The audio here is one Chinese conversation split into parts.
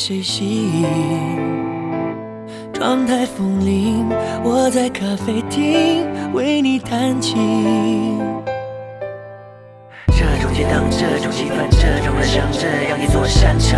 谁吸引？状态风铃，我在咖啡厅为你弹琴。这种街灯，这种气氛，这种人生，这样一座山城。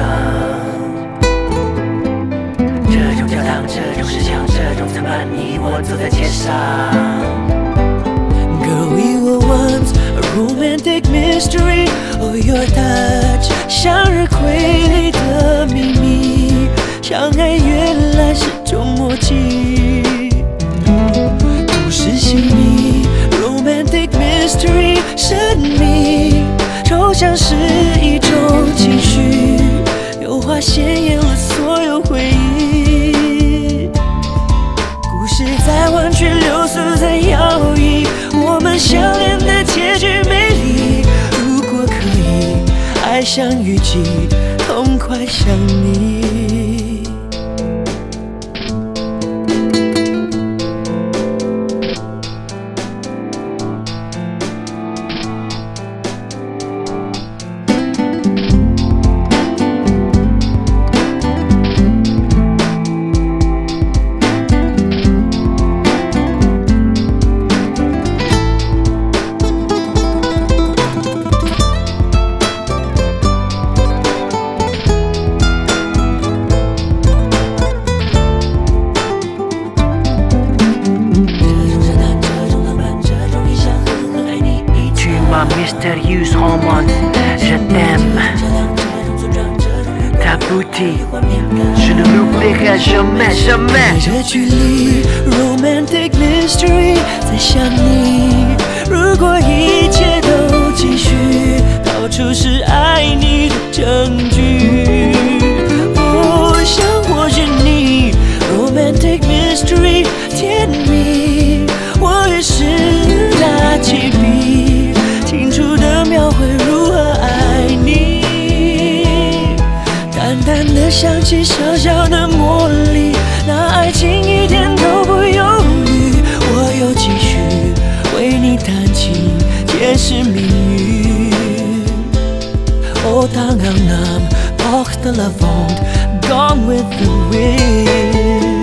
这种教堂，这种石墙，这种曾伴你我走在街上。Girl, we were once a romantic mystery. Oh, your touch 向日葵里的秘密，相爱原来是种默契。故事细腻 ，romantic mystery 神秘，抽象是一种情绪，油画鲜艳了所有回忆。故事在弯曲流苏，在摇曳，我们相恋的结局美丽。如果可以，爱像雨季，痛快像你。 Mystérieuse romance, je t'aime. Ta beauté, je ne l'oublierai jamais, jamais. 这距离 romantic mystery 在想你。如果一切都继续，到处是爱你的证据。我想我是你 romantic mystery 甜蜜，我也是拿起笔，清楚地描绘如何爱你。淡淡的香气，小小的魔力，那爱情一点都不犹豫。我又继续为你弹琴，解释命运。Oh, tangang nam, porte la vente, gone with the wind.